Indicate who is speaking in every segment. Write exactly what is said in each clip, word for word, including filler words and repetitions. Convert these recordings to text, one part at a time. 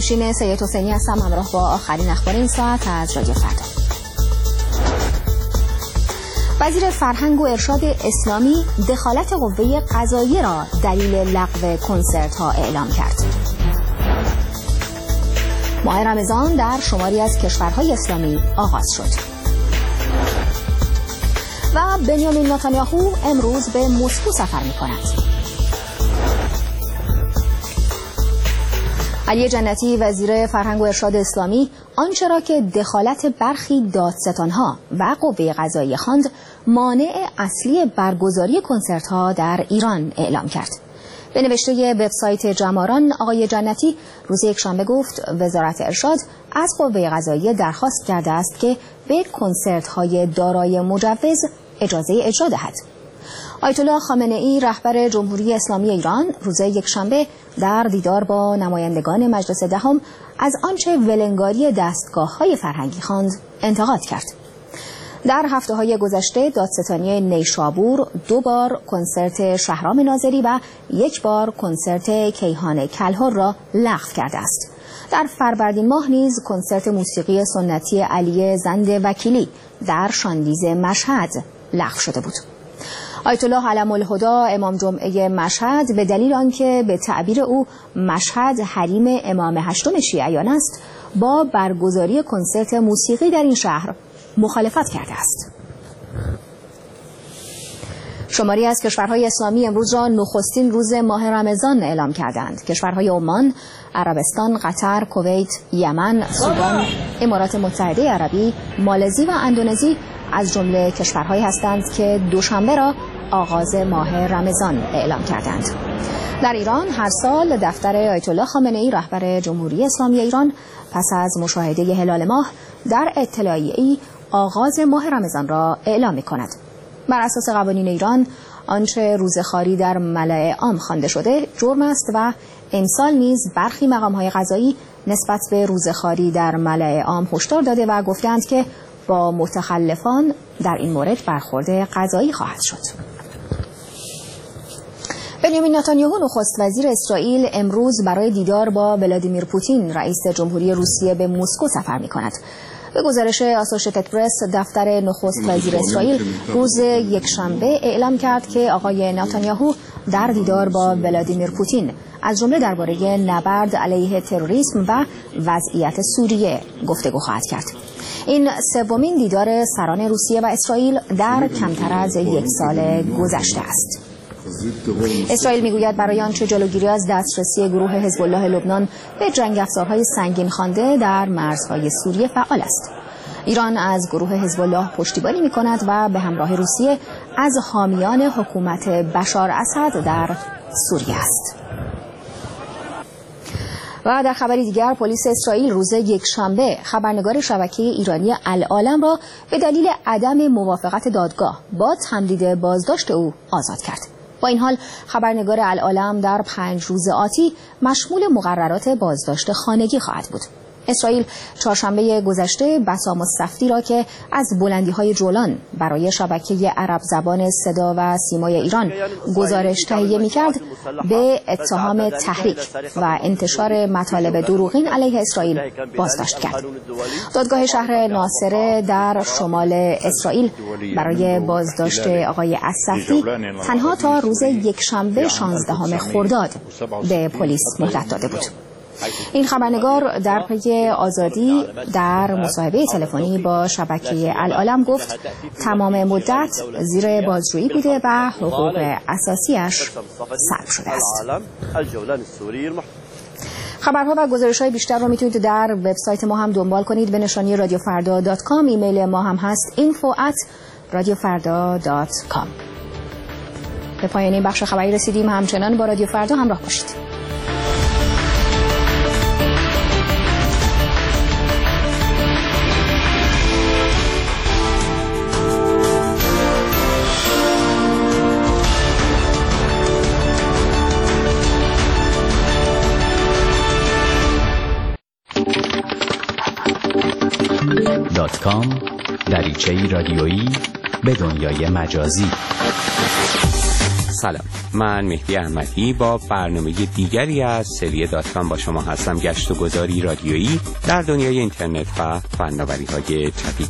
Speaker 1: کوشین سید حسینی هستم، همراه با آخرین اخبار این ساعت از رادیو فردا. وزیر فرهنگ و ارشاد اسلامی دخالت قوه قضاییه را دلیل لغو کنسرت ها اعلام کرد. ماه رمضان در شماری از کشورهای اسلامی آغاز شد. و بنیامین نتانیاهو امروز به مسکو سفر می کند. علی جنتی وزیر فرهنگ و ارشاد اسلامی آنچه را که دخالت برخی دادستانها و قوه قضاییه خواند مانع اصلی برگزاری کنسرت‌ها در ایران اعلام کرد. به نوشته وبسایت جماران، آقای جنتی روز یکشنبه گفت وزارت ارشاد از قوه قضاییه درخواست کرده است که به کنسرت‌های دارای مجوز اجازه اجرا دهد. آیت الله خامنه‌ای رهبر جمهوری اسلامی ایران روز یکشنبه در دیدار با نمایندگان مجلس دهم از آنچه ولنگاری دستگاه‌های فرهنگی خواند انتقاد کرد. در هفته‌های گذشته دادستانی نیشابور دو بار کنسرت شهرام ناظری و یک بار کنسرت کیهان کلهر را لغو کرده است. در فروردین ماه نیز کنسرت موسیقی سنتی علی زند وکیلی در شاندیز مشهد لغو شده بود. آیت الله علم الهدی امام جمعه مشهد به دلیل آنکه به تعبیر او مشهد حریم امام هشتم شیعیان است، با برگزاری کنسرت موسیقی در این شهر مخالفت کرده است. شماری از کشورهای اسلامی امروز را نخستین روز ماه رمضان اعلام کردند. کشورهای عمان، عربستان، قطر، کویت، یمن، سودان، امارات متحده عربی، مالزی و اندونزی از جمله کشورهایی هستند که دوشنبه را آغاز ماه رمضان اعلام کردند. در ایران هر سال دفتر آیت الله خامنه‌ای رهبر جمهوری اسلامی ایران پس از مشاهده هلال ماه در اطلاعیه‌ای آغاز ماه رمضان را اعلام می‌کند. بر اساس قوانین ایران آنچه روزخواری در ملأ عام خوانده شده جرم است و امسال نیز برخی مقام‌های قضایی نسبت به روزخواری در ملأ عام هشدار داده و گفتند که با متخلفان در این مورد برخورد قضایی خواهد شد. بنیامین نتانیاهو نخست وزیر اسرائیل امروز برای دیدار با ولادیمیر پوتین رئیس جمهوری روسیه به مسکو سفر می‌کند. به گزارش آسوشیتد پرس دفتر نخست وزیر اسرائیل روز یکشنبه اعلام کرد که آقای نتانیاهو در دیدار با ولادیمیر پوتین از جمله درباره نبرد علیه تروریسم و وضعیت سوریه گفتگو خواهد کرد. این سومین دیدار سران روسیه و اسرائیل در کمتر از یک سال گذشته است. اسرائیل میگوید برای آنچه جلوگیری از دسترسی گروه حزب الله لبنان به جنگ افزارهای سنگین خوانده در مرزهای سوریه فعال است. ایران از گروه حزب الله پشتیبانی می‌کند و به همراه روسیه از حامیان حکومت بشار اسد در سوریه است. و در خبری دیگر پلیس اسرائیل روز یکشنبه خبرنگار شبکه ایرانی العالم را به دلیل عدم موافقت دادگاه با تمدید بازداشت او آزاد کرد. با این حال خبرنگار العالم در پنج روز آتی مشمول مقررات بازداشت خانگی خواهد بود. اسرائیل چهارشنبه گذشته بسام الصفدی را که از بلندی‌های جولان برای شبکه عرب زبان صدا و سیمای ایران گزارش تهیه می‌کرد به اتهام تحریک و انتشار مطالب دروغین علیه اسرائیل بازداشت کرد. دادگاه شهر ناصره در شمال اسرائیل برای بازداشت آقای الصفدی تنها تا روز یکشنبه شانزدهم خرداد به پلیس مهلت داده بود. این خبرنگار در پی آزادی در مصاحبه تلفنی با شبکه العالم گفت تمام مدت زیر بازجویی بوده و حقوق اساسیش سلب شده است. خبرها و گزارش‌های بیشتر رو میتونید در وبسایت ما هم دنبال کنید به نشانی رادیو فردا دات کام. ایمیل ما هم هست اینفو ات رادیو فردا دات کام. به پایان این بخش خبری رسیدیم. همچنان با رادیو فردا همراه باشید.
Speaker 2: دات کام دریچه‌ای رادیویی به دنیای مجازی.
Speaker 3: سلام، من مهدی احمدی با برنامه دیگری از سری دات کام با شما هستم. گشت و گذاری رادیویی در دنیای اینترنت و فناوری‌های جدید.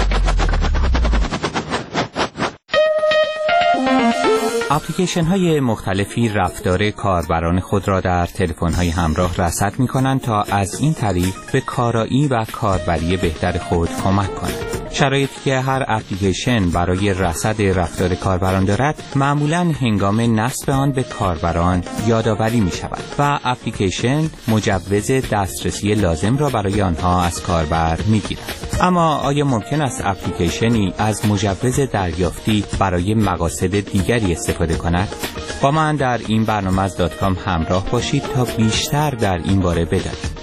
Speaker 3: اپلیکیشن های مختلفی رفتار کاربران خود را در تلفن های همراه رصد می کنند تا از این طریق به کارایی و کاربری بهتر خود کمک کنند. شرایطی که هر اپلیکیشن برای رصد رفتار کاربران دارد معمولاً هنگام نصب آن به کاربران یادآوری می شود و اپلیکیشن مجوز دسترسی لازم را برای آنها از کاربر می گیرد. اما آیا ممکن است اپلیکیشنی از مجوز دریافتی برای مقاصد دیگری استفاده کند؟ با من در این برنامه از دات کام همراه باشید تا بیشتر در این باره بدانید.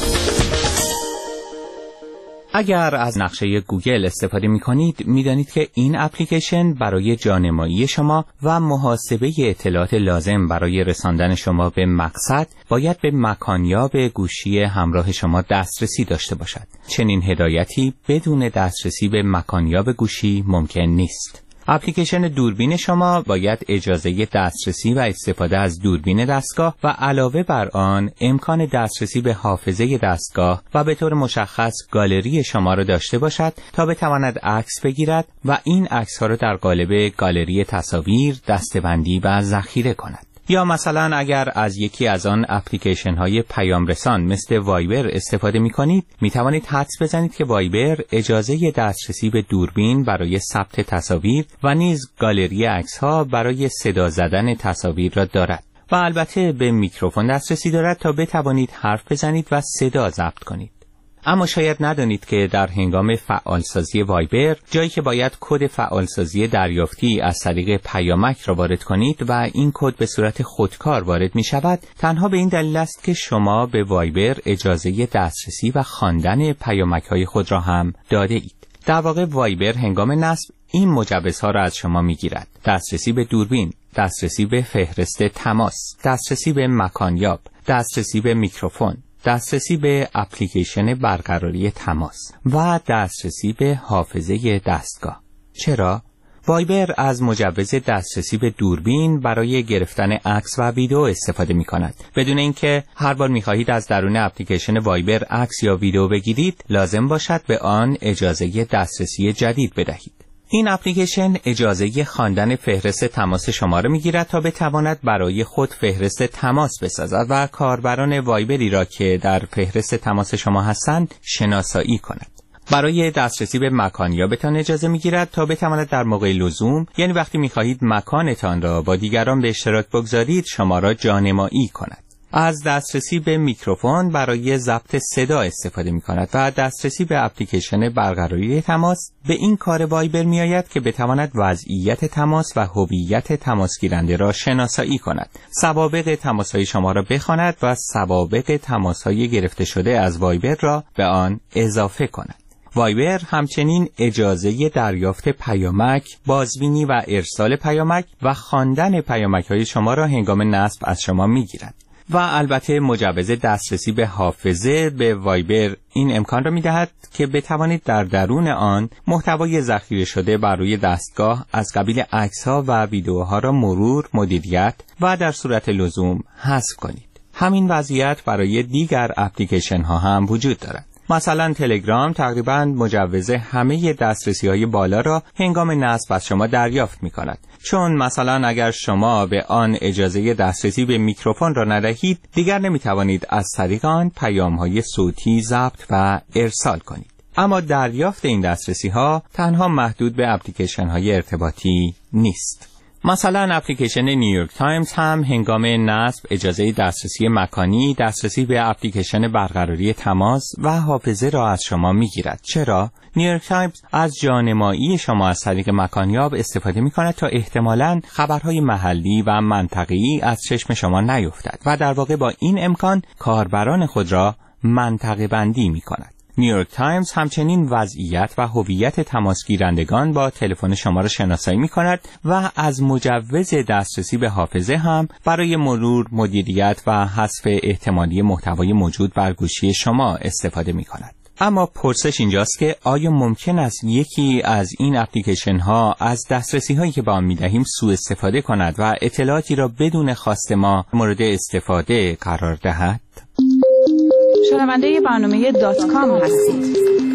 Speaker 3: اگر از نقشه گوگل استفاده می کنید می دانید که این اپلیکیشن برای جانمایی شما و محاسبه اطلاعات لازم برای رساندن شما به مقصد باید به مکانیاب گوشی همراه شما دسترسی داشته باشد. چنین هدایتی بدون دسترسی به مکانیاب گوشی ممکن نیست. اپلیکیشن دوربین شما باید اجازه دسترسی و استفاده از دوربین دستگاه و علاوه بر آن امکان دسترسی به حافظه دستگاه و به طور مشخص گالری شما را داشته باشد تا بتواند عکس بگیرد و این عکس‌ها را در قالب گالری تصاویر دسته‌بندی و ذخیره کند. یا مثلا اگر از یکی از آن اپلیکیشن های پیام رسان مثل وایبر استفاده می کنید می توانید حدس بزنید که وایبر اجازه دسترسی به دوربین برای ثبت تصاویر و نیز گالری عکس ها برای صدا زدن تصاویر را دارد و البته به میکروفون دسترسی دارد تا بتوانید حرف بزنید و صدا ضبط کنید. اما شاید ندانید که در هنگام فعالسازی وایبر جایی که باید کد فعالسازی دریافتی از طریق پیامک را وارد کنید و این کد به صورت خودکار وارد می شود، تنها به این دلیل است که شما به وایبر اجازه دسترسی و خواندن پیامک های خود را هم داده اید. در واقع وایبر هنگام نصب این مجوزها را از شما می گیرد: دسترسی به دوربین، دسترسی به فهرست تماس، دسترسی به مکانیاب، دسترسی به میکروفون، دسترسی به اپلیکیشن برقراری تماس و دسترسی به حافظه دستگاه. چرا؟ وایبر از مجوز دسترسی به دوربین برای گرفتن عکس و ویدیو استفاده می کند. بدون اینکه هر بار می خواهید از درون اپلیکیشن وایبر عکس یا ویدیو بگیرید، لازم باشد به آن اجازه دسترسی جدید بدهید. این اپلیکیشن اجازه خواندن فهرست تماس شما را میگیرد تا بتواند برای خود فهرست تماس بسازد و کاربران وایبری را که در فهرست تماس شما هستند شناسایی کند. برای دسترسی به مکانیابتان اجازه میگیرد تا بتواند در موقع لزوم، یعنی وقتی میخواهید مکانتان را با دیگران به اشتراک بگذارید، شما را جانمایی کند. از دسترسی به میکروفون برای ضبط صدا استفاده می کند و دسترسی به اپلیکیشن برقراری تماس به این کار وایبر می آید که بتواند وضعیت تماس و هویت تماس گیرنده را شناسایی کند، سوابق تماس های شما را بخواند و سوابق تماس های گرفته شده از وایبر را به آن اضافه کند. وایبر همچنین اجازه دریافت پیامک، بازبینی و ارسال پیامک و خواندن پیامک های شما را هنگام نصب از شما می گیرد. و البته مجوز دسترسی به حافظه به وایبر این امکان را می‌دهد که بتوانید در درون آن محتوای ذخیره شده بر روی دستگاه از قبیل عکس‌ها و ویدیوها را مرور، مدیریت و در صورت لزوم حذف کنید. همین وضعیت برای دیگر اپلیکیشن‌ها هم وجود دارد. مثلا تلگرام تقریباً مجوز همه دسترسی‌های بالا را هنگام نصب از شما دریافت می‌کند. چون مثلا اگر شما به آن اجازه دسترسی به میکروفون را ندهید، دیگر نمی‌توانید از طریق آن پیام‌های صوتی ضبط و ارسال کنید. اما دریافت این دسترسی‌ها تنها محدود به اپلیکیشن‌های ارتباطی نیست. مثلا اپلیکیشن نیویورک تایمز هم هنگام نصب اجازه دسترسی مکانی، دسترسی به اپلیکیشن برقراری تماس و حافظه را از شما میگیرد. چرا؟ نیویورک تایمز از جانمایی شما از طریق مکانیاب استفاده می کند تا احتمالاً خبرهای محلی و منطقه‌ای از چشم شما نیفتد و در واقع با این امکان کاربران خود را منطقه بندی می کند. نیویورک تایمز همچنین وضعیت و هویت تماس گیرندگان با تلفن شما را شناسایی می کند و از مجوز دسترسی به حافظه هم برای مرور، مدیریت و حذف احتمالی محتوای موجود بر گوشی شما استفاده می کند. اما پرسش اینجاست که آیا ممکن است یکی از این اپلیکیشن ها از دسترسی هایی که به آن میدهیم سوء استفاده کند و اطلاعاتی را بدون خواست ما مورد استفاده قرار دهد؟
Speaker 4: شنونده برنامه دات کام هستید.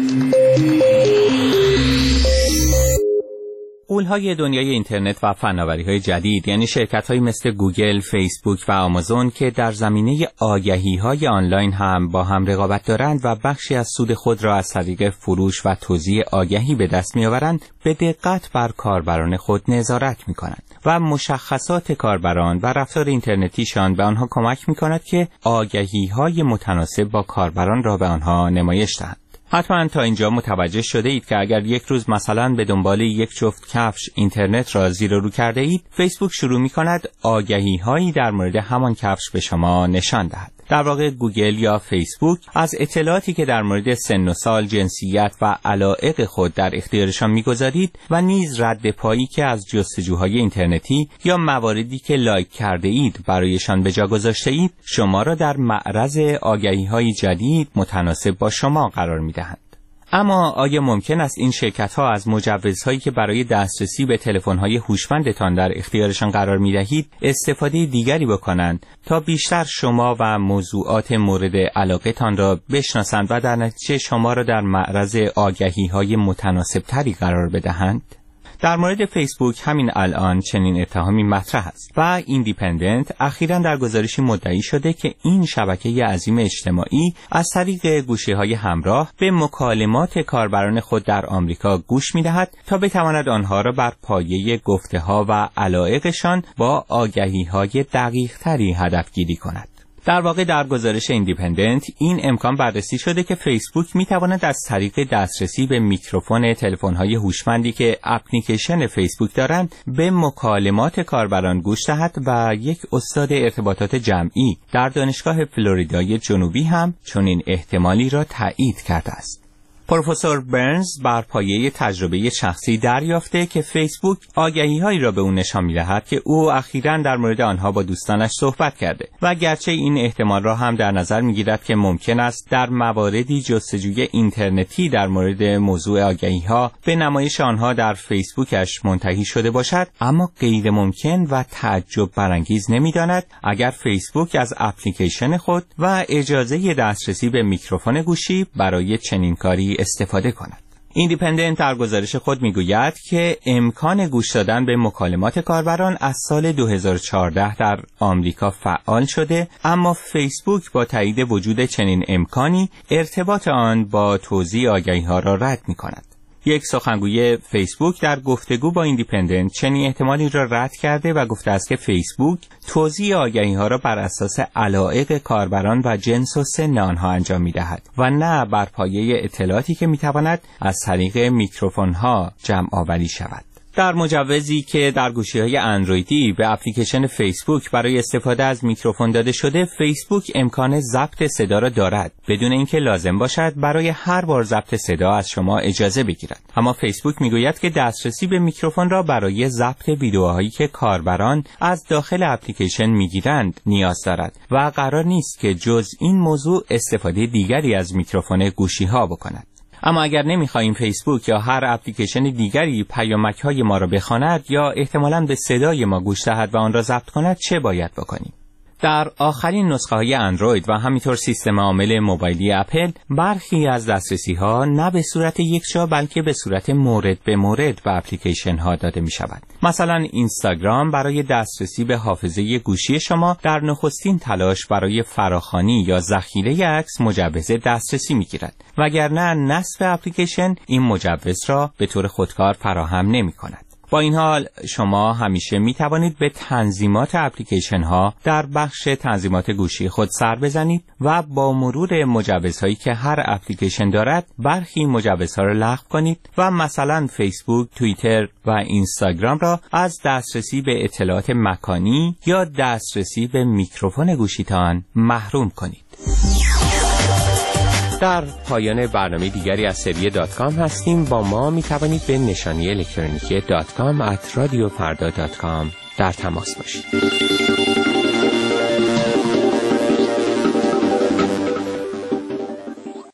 Speaker 3: غول‌های دنیای اینترنت و فناوری‌های جدید، یعنی شرکت‌هایی مثل گوگل، فیسبوک و آمازون که در زمینه آگهی‌های آنلاین هم با هم رقابت دارند و بخشی از سود خود را از طریق فروش و توزیع آگهی به دست می‌آورند، به دقت بر کاربران خود نظارت می‌کنند و مشخصات کاربران و رفتار اینترنتیشان به آنها کمک می‌کند که آگهی‌های متناسب با کاربران را به آنها نمایش دهند. حتما تا اینجا متوجه شده اید که اگر یک روز مثلا به دنبال یک جفت کفش اینترنت را زیر و رو کرده اید، فیسبوک شروع می کند آگهی هایی در مورد همان کفش به شما نشان دهد. در واقع گوگل یا فیسبوک از اطلاعاتی که در مورد سن و سال، جنسیت و علایق خود در اختیارشان می‌گذارید و نیز رد پایی که از جستجوهای اینترنتی یا مواردی که لایک کرده اید برایشان به جا گذاشته اید، شما را در معرض آگهی‌های جدید متناسب با شما قرار می‌دهند. اما آیا ممکن است این شرکت‌ها از مجوزهایی که برای دسترسی به تلفن‌های هوشمندتان در اختیارشان قرار می‌دهید استفاده دیگری بکنند تا بیشتر شما و موضوعات مورد علاقه‌تان را بشناسند و در نتیجه شما را در معرض آگهی‌های متناسب‌تری قرار بدهند؟ در مورد فیسبوک همین الان چنین اتهامی مطرح است و ایندیپندنت اخیراً در گزارشی مدعی شده که این شبکه عظیم اجتماعی از طریق گوشی‌های همراه به مکالمات کاربران خود در آمریکا گوش می‌دهد تا بتواند آنها را بر پایه گفته‌ها و علایقشان با آگهی‌های دقیق‌تری هدفگیری کند. در واقع در گزارش ایندیپندنت این امکان بررسی شده که فیسبوک میتواند از طریق دسترسی به میکروفون تلفن‌های هوشمندی که اپلیکیشن فیسبوک دارند به مکالمات کاربران گوش دهد و یک استاد ارتباطات جمعی در دانشگاه فلوریدای جنوبی هم چنین احتمالی را تایید کرده است. پروفسور برنز بر پایه تجربه شخصی دریافته که فیسبوک آگهی‌هایی را به او نشان می‌دهد که او اخیراً در مورد آنها با دوستانش صحبت کرده و گرچه این احتمال را هم در نظر می‌گیرد که ممکن است در مواردی جستجوی اینترنتی در مورد موضوع آگهی‌ها به نمایش آنها در فیسبوکش منتهی شده باشد، اما غیر ممکن و تعجب برانگیز نمی‌داند اگر فیسبوک از اپلیکیشن خود و اجازه دسترسی به میکروفون گوشی برای چنین کاری استفاده کند. ایندیپندنت در گزارش خود میگوید که امکان گوش دادن به مکالمات کاربران از سال دو هزار و چهارده در آمریکا فعال شده، اما فیسبوک با تایید وجود چنین امکانی ارتباط آن با توزیع آگهی‌ها را رد می‌کند. یک سخنگوی فیسبوک در گفتگو با ایندیپندنت چنین احتمالی را رد کرده و گفته است که فیسبوک توزیع آگهی‌ها را بر اساس علایق کاربران و جنس و سن آنها انجام می‌دهد و نه بر پایه اطلاعاتی که می‌تواند از طریق میکروفون‌ها جمع آوری شود. در مجوزی که در گوشی‌های اندرویدی به اپلیکیشن فیسبوک برای استفاده از میکروفون داده شده، فیسبوک امکان ضبط صدا را دارد بدون اینکه لازم باشد برای هر بار ضبط صدا از شما اجازه بگیرد. اما فیسبوک میگوید که دسترسی به میکروفون را برای ضبط ویدیوهایی که کاربران از داخل اپلیکیشن میگیرند نیاز دارد و قرار نیست که جز این موضوع استفاده دیگری از میکروفون گوشی‌ها بکند. اما اگر نمی‌خواهیم فیسبوک یا هر اپلیکیشن دیگری پیامک‌های ما را بخواند یا احتمالاً به صدای ما گوش دهد و آن را ضبط کند، چه باید بکنیم؟ در آخرین نسخه‌های اندروید و همینطور سیستم عامل موبایلی اپل، برخی از دسترسی‌ها نه به صورت یکجا بلکه به صورت مورد به مورد به اپلیکیشن‌ها داده می‌شود. مثلا اینستاگرام برای دسترسی به حافظه گوشی شما در نخستین تلاش برای فراخوانی یا ذخیره عکس مجوز دسترسی می‌گیرد، وگرنه نصب اپلیکیشن این مجوز را به طور خودکار فراهم نمی‌کند. با این حال شما همیشه می توانید به تنظیمات اپلیکیشن ها در بخش تنظیمات گوشی خود سر بزنید و با مرور مجوزهایی که هر اپلیکیشن دارد برخی مجوزها را لغو کنید و مثلا فیسبوک، توییتر و اینستاگرام را از دسترسی به اطلاعات مکانی یا دسترسی به میکروفون گوشیتان محروم کنید. در پایان برنامه دیگری از سری دات کام هستیم. با ما می توانید به نشانی الکترونیکی دات کام ات رادیو فردا دات کام در تماس باشید.